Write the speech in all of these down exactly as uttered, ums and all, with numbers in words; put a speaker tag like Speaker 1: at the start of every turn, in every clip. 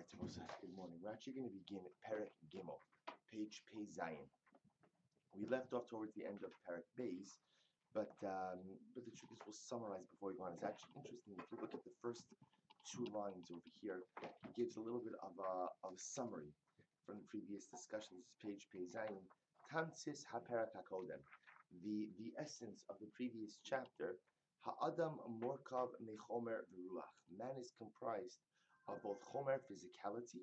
Speaker 1: Good morning. We're actually going to begin at Perek Gimel, page Pei Zayin. We left off towards the end of Perek Beis, but um, but the truth is we'll summarize before we go on. It's actually interesting. If you look at the first two lines over here, it gives a little bit of a, of a summary from the previous discussion. This is page Pei Zayin. Tamsis HaPerek HaKodem. The, the essence of the previous chapter, Ha'adam Morkav Mechomer V'ruach. Man is comprised of both chomer, physicality,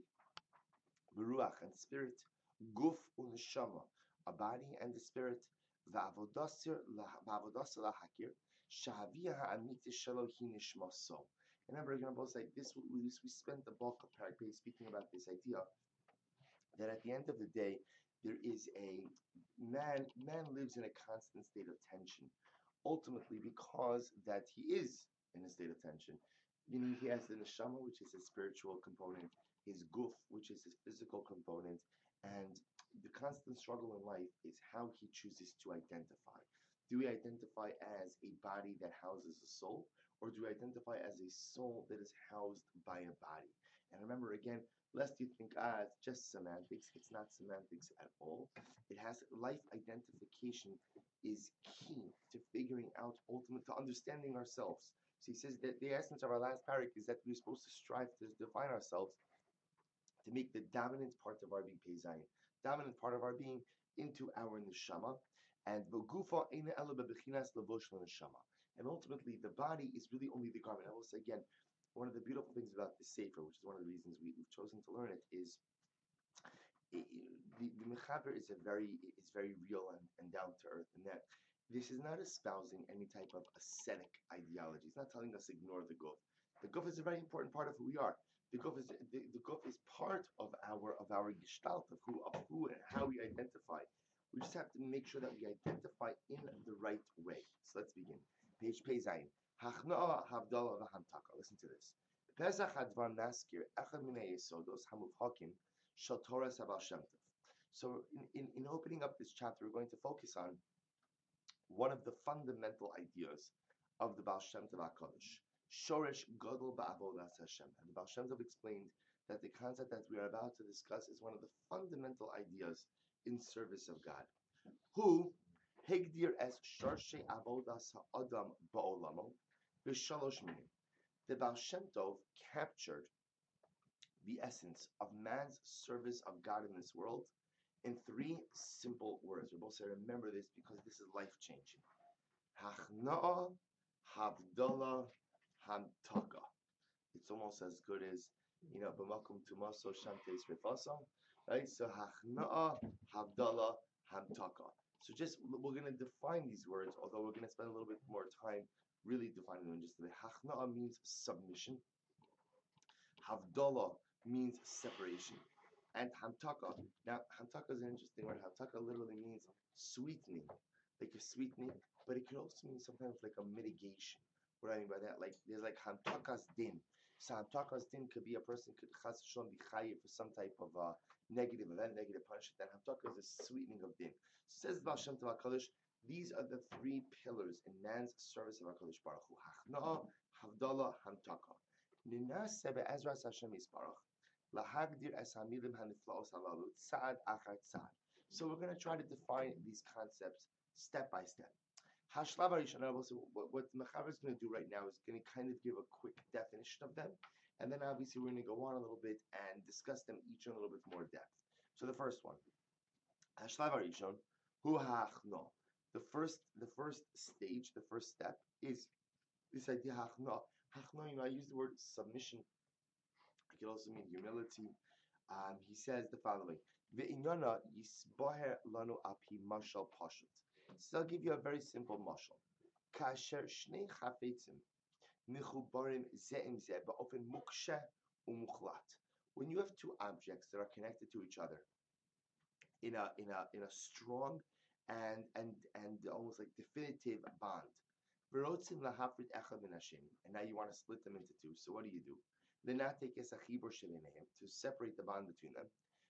Speaker 1: ruach, and spirit, guf uneshama, a body and the spirit, va'avodasir lahakir, shahavia ha'amiti shelo hi nishmaso. Remember, again, both like this, we, we spent the bulk of Perek Beis speaking about this idea that at the end of the day, there is a man, man lives in a constant state of tension, ultimately because that he is in a state of tension. Meaning he has the neshama, which is his spiritual component, his guf, which is his physical component, and the constant struggle in life is how he chooses to identify. Do we identify as a body that houses a soul, or do we identify as a soul that is housed by a body? And remember, again, lest you think, ah, it's just semantics. It's not semantics at all. It has life identification is key to figuring out, ultimate, to understanding ourselves. So he says that the essence of our last parak is that we're supposed to strive to define ourselves, to make the dominant part of our being Pei Zayin, dominant part of our being into our neshama, and v'gufa eina ela bebechinas levosh neshama. And ultimately, the body is really only the garment. I will say again, one of the beautiful things about the Sefer, which is one of the reasons we, we've chosen to learn it, is it, the, the Mechaber is a very is very real and, and down to earth, and that this is not espousing any type of ascetic ideology. It's not telling us ignore the guf. The guf is a very important part of who we are. The guf is the, the guf is part of our of our gestalt of who of who and how we identify. We just have to make sure that we identify in the right way. So let's begin. Page Pei Zayin. Hachna'a Havdalah v'Hamtaka. Listen to this. Pesach Hadvar Naskir Echad Minei Yesodos Hamuvhakim Shel Torah Sabal Shem Tov. So in, in, in opening up this chapter, we're going to focus on one of the fundamental ideas of the Baal Shem Tov HaKadosh, Shoresh Gadol Ba'avodas Hashem. And the Baal Shem Tov explained that the concept that we are about to discuss is one of the fundamental ideas in service of God. Who Hegdir as Shorshe Avodas Ha'adam Ba'olamo B'shalosh Minim. The Baal Shem Tov captured the essence of man's service of God in this world in three simple words. We both say remember this because this is life-changing. Hachna'a, Havdalah, Hamtaka. It's almost as good as, you know, B'makom Tumaso Shantes Rifasa. Right? So Hachna'a, Havdalah, Hamtaka. So just, we're going to define these words, although we're going to spend a little bit more time really defining them. Just the Hachna'a means submission. Havdalah means separation. And Hamtaka. Now, Hamtaka is an interesting word. Hamtaka literally means sweetening, like a sweetening, but it could also mean sometimes like a mitigation. What do I mean by that? Like, there's like Hamtaka's din. So Hamtaka's din could be a person could chas v'shalom be chayiv for some type of uh, negative event, negative punishment. Then Hamtaka is a sweetening of din. So says the Baal Shem Tov HaKadosh, these are the three pillars in man's service of HaKadosh Baruch Hu. Hachna'a, Havdalah, Hamtaka. Ninaseh be'ezras Hashem Yisparach. So we're going to try to define these concepts step by step. Hashlav Harishon, what, what Mechaber is going to do right now is going to kind of give a quick definition of them, and then obviously we're going to go on a little bit and discuss them each in a little bit more depth. So the first one, Hashlav Harishon, hu hachno. The first, the first stage, the first step is this idea hachno. Hachno, you know, I use the word submission. It could also mean humility. Um, he says the following: Ve'inyana yisbaher lanu api mashal pashut. So I'll give you a very simple mashal. Kasher shnei chafetzim michubarim ze'im ze ba'ofen mukshe umuchlat. When you have two objects that are connected to each other in a in a in a strong and and and almost like definitive bond, v'rotzim lahafrit echad min Hashem, and now you want to split them into two. So what do you do? To separate the bond between them.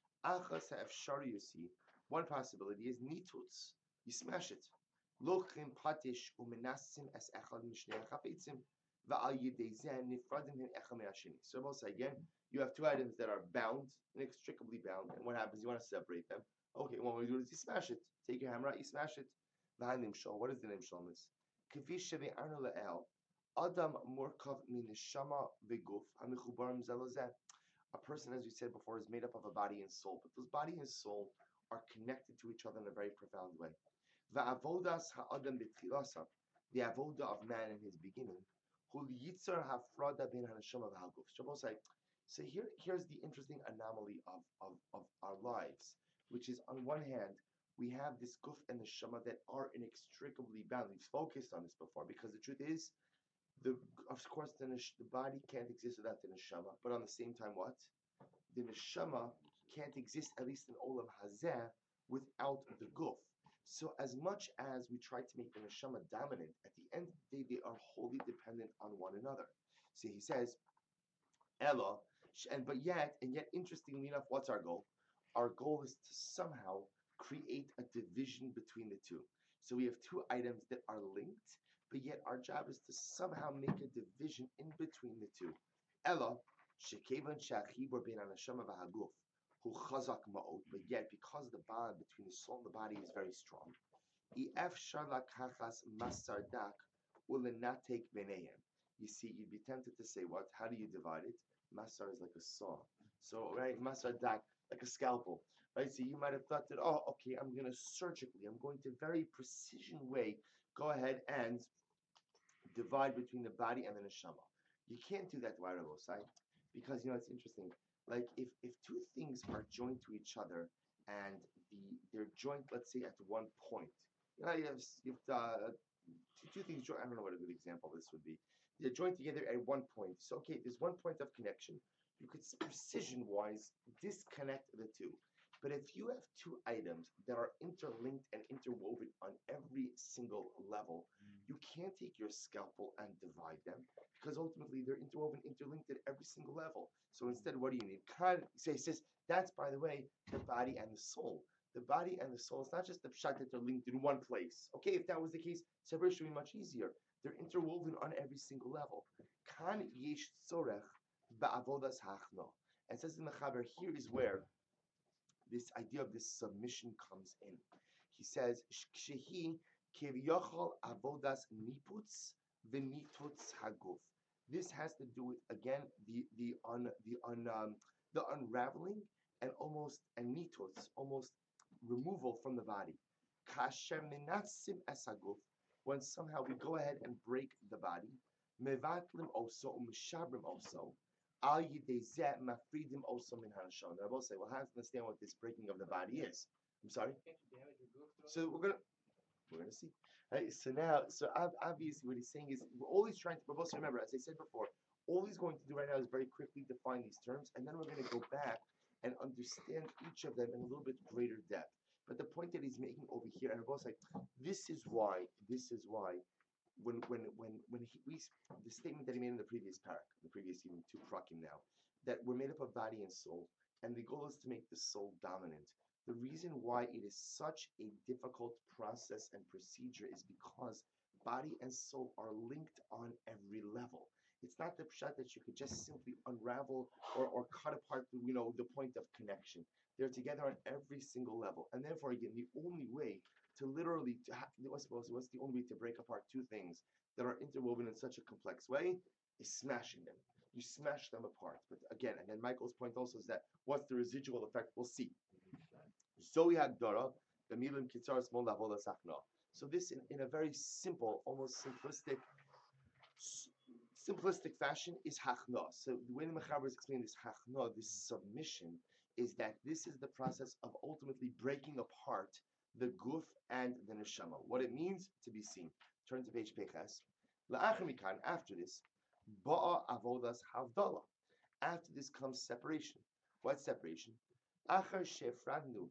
Speaker 1: One possibility is nituts. You smash it. Va'al yidei zeh nifradim hin echad me'asheni. So we'll say again, you have two items that are bound, inextricably bound, and what happens? You want to separate them. Okay, one way to do it is you smash it. Take your hammer out, you smash it. V'han nimshol. What is the nimshol? K'fi sheve'arnu le'el, Adam murkav min neshama v'guf hamichubarim ze lezeh. A person, as we said before, is made up of a body and soul, but those body and soul are connected to each other in a very profound way. Va'avodas ha'adam b'tchilasa, the avoda of man in his beginning, hul yitzar hafrada bin haneshama v'haguf. Shabbos say, so here, here's the interesting anomaly of, of, of our lives, which is on one hand, we have this guf and the shama that are inextricably bound. We've focused on this before, because the truth is, the of course the, the body can't exist without the neshama, but on the same time, what? The neshama can't exist, at least in olam hazeh, without the guf. So as much as we try to make the neshama dominant, at the end of the day, they are wholly dependent on one another. So he says, Ella, and but yet, and yet, interestingly enough, what's our goal? Our goal is to somehow create a division between the two. So we have two items that are linked, but yet our job is to somehow make a division in between the two. Ella, shekevan shachibur bein haneshama v'haguf, hu chazak ma'od, but yet because the bond between the soul and the body is very strong, efshar lakachas masardak ulenatek benehem. You see, you'd be tempted to say, what? How do you divide it? Masar is like a saw. So, right, masar dak, like a scalpel. Right, so you might have thought that, oh, okay, I'm going to surgically, I'm going to very precision way go ahead and divide between the body and the neshama. You can't do that, right? Because, you know, it's interesting. Like, if, if two things are joined to each other and the they're joined, let's say, at one point, you know, you have, you have uh, two, two things joined. I don't know what a good example this would be. They're joined together at one point. So, okay, there's one point of connection. You could precision-wise disconnect the two. But if you have two items that are interlinked and interwoven on every single level, mm. you can't take your scalpel and divide them, because ultimately they're interwoven, interlinked at every single level. So instead, what do you need? So he says, that's, by the way, the body and the soul. The body and the soul, it's not just the pshat that they're linked in one place. Okay, if that was the case, separation would be much easier. They're interwoven on every single level. Kan yesh tzorech ba'avodas hachno. And says in the Chaber, here is where this idea of this submission comes in. He says, "Shehi kivyochol avodas niputz v'nitutz haguf." This has to do with, again, the the un the un um, the unraveling and almost and nitutz, almost removal from the body. Kasher minatsim esaguf, when somehow we go ahead and break the body. Mevatlim also umshabrim also. Al yidezeh mafridim also min hanashon. I will say, well, how to understand what this breaking of the body is? I'm sorry. So we're gonna we're gonna see. Right, so now, so obviously, what he's saying is, we're always trying to. But also remember, as I said before, all he's going to do right now is very quickly define these terms, and then we're going to go back and understand each of them in a little bit greater depth. But the point that he's making over here, and I will say, this is why, this is why. When when when when he, we the statement that he made in the previous parak, the previous even two prakim now, that we're made up of body and soul, and the goal is to make the soul dominant. The reason why it is such a difficult process and procedure is because body and soul are linked on every level. It's not the pshat that you could just simply unravel or, or cut apart, you know, the point of connection. They're together on every single level, and therefore, again, the only way to literally, to ha- what's, supposed, what's the only way to break apart two things that are interwoven in such a complex way is smashing them. You smash them apart. But again, and then Michael's point also is that what's the residual effect? We'll see. Zoe Hagdara, the Milim Kitzar Smol Lavola Sachna. So this, in, in a very simple, almost simplistic, s- simplistic fashion, is Hachna. So the way the Mechaber is explaining this Hachna, this submission, is that this is the process of ultimately breaking apart the guf and the neshama. What it means to be seen. Turn to page Peches. La'achar mikan, after this, ba'a avodas havdala. After this comes separation. What separation? Achar shefradnu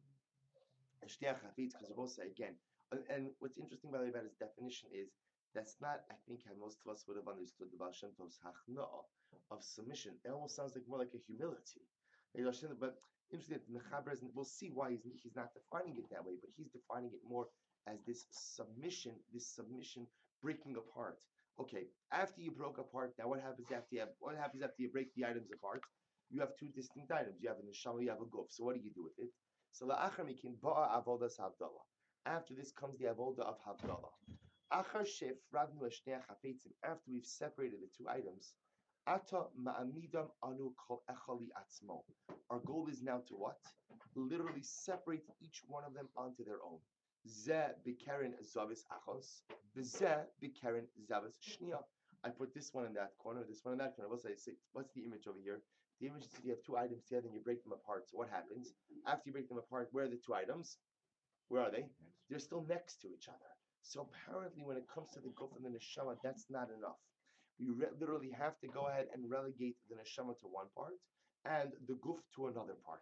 Speaker 1: shtei chafetz, because we'll say again. And, and what's interesting by the way about his definition is that's not, I think, how most of us would have understood the Baal Shem Tov's hachna'a of submission. It almost sounds like more like a humility. But interesting, the Mechaber, we'll see why he's, he's not defining it that way, but he's defining it more as this submission, this submission breaking apart Okay, after you broke apart, now what happens after you have, what happens after you break the items apart? You have two distinct items. You have a neshama, you have a guf. So what do you do with it? So la'achar mikin ba'a avodas havdalah. After this comes the avodah of havdalah. Achar shef ravnu l'shnei chafetzim. After we've separated the two items, ata ma'amidam anu kol echali atzmo. Our goal is now to what? Literally separate each one of them onto their own. Ze bikeren zavis achos, ze bikeren zavis shnia. I put this one in that corner, this one in that corner. What's, I say, what's the image over here? The image is you have two items together and you break them apart. So what happens? After you break them apart, where are the two items? Where are they? They're still next to each other. So apparently when it comes to the guf and the neshama, that's not enough. We re- literally have to go ahead and relegate the neshama to one part and the guf to another part.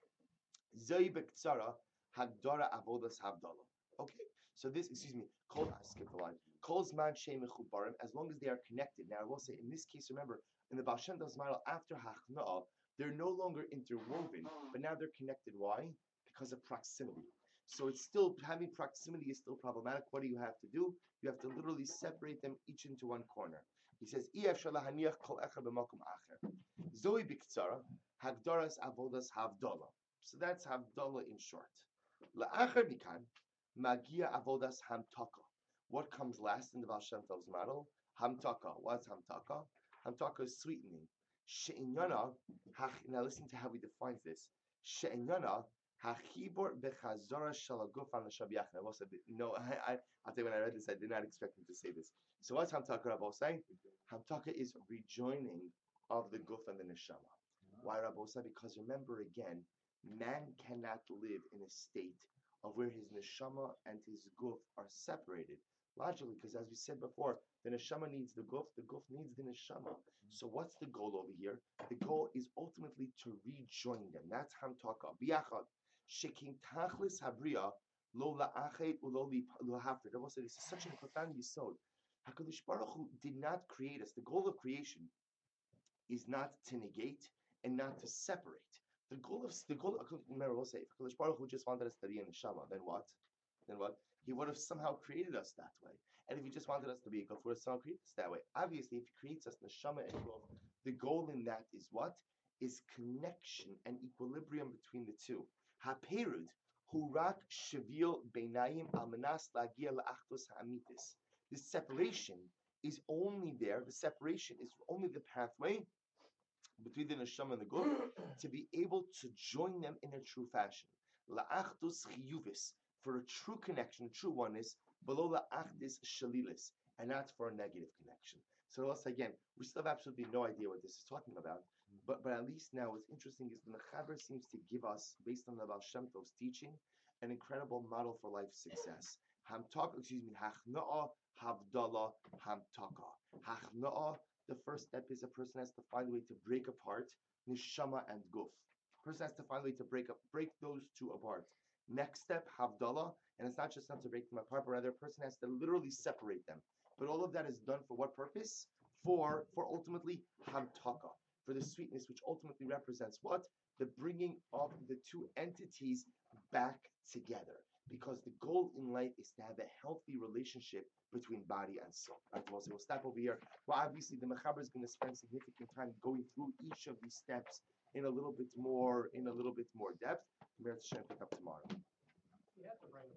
Speaker 1: Zoi bektsara hagdara avodas havdalah. Okay, so this, excuse me, kol, I skipped the line. Kol zman shei mechubarim, as long as they are connected. Now I will say, in this case, remember, in the Baal Shem Tov's model, after hachna'ah, they're no longer interwoven, but now they're connected. Why? Because of proximity. So it's still, having proximity is still problematic. What do you have to do? You have to literally separate them each into one corner. He says, haniach kol echad b'makom acher. Zoi biktsara, hagdaras avodas havdalah. So that's havdalah in short. La'achar mikan, magia avodas hamtaka. What comes last in the Baal Shem Tov's model? Hamtaka. What's hamtaka? Hamtaka is sweetening. She'inyana, now listen to how he defines this. She'inyana, hachibor bechazara shalaguf al neshabiyach. I also did, no, I, I, I'll tell you when I read this, I did not expect him to say this. So what's hamtaka, Rabbi saying? Hamtaka is rejoining of the guf and the neshama. Why, Rabbi? Because remember again, man cannot live in a state of where his neshama and his guf are separated. Logically, because as we said before, the neshama needs the guf, the guf needs the neshama. So what's the goal over here? The goal is ultimately to rejoin them. That's hamtaka. Biyachad. Shekin tachlis habriya lo la'achet ulo la'hafter. Rabbi said this is such a profound yisod. HaKadosh Baruch Hu did not create us. The goal of creation is not to negate and not to separate. The goal of the goal of remember we'll say if HaKadosh Baruch Hu just wanted us to be in neshama, then what? Then what? He would have somehow created us that way. And if he just wanted us to be a guf, he would have somehow created us that way. Obviously, if he creates us neshama and guf, the goal in that is what? Is connection and equilibrium between the two. Haperud hurak shavil beinayim al manas lagia la'achdos ha'amitis. The separation is only there. The separation is only the pathway between the neshama and the guf to be able to join them in a true fashion. La'achdus chiyuvis, for a true connection, a true oneness, below la'achdis shalilis, and not for a negative connection. So once again, we still have absolutely no idea what this is talking about, but but at least now what's interesting is the Mechaber seems to give us, based on the Baal Shem Tov's teaching, an incredible model for life success. Hamtaka, excuse me, hachna'ah, havdalah, hamtaka. Hachna'ah, the first step is a person has to find a way to break apart neshama and guf. A person has to find a way to break up, break those two apart. Next step, havdalah, and it's not just not to break them apart, but rather a person has to literally separate them. But all of that is done for what purpose? For for ultimately hamtaka, for the sweetness, which ultimately represents what? The bringing of the two entities back together. Because the goal in life is to have a healthy relationship between body and soul. Right, well, so we'll stop over here. Well, obviously, the Mechaber is going to spend significant time going through each of these steps in a little bit more, in a little bit more depth. We're going to pick up tomorrow.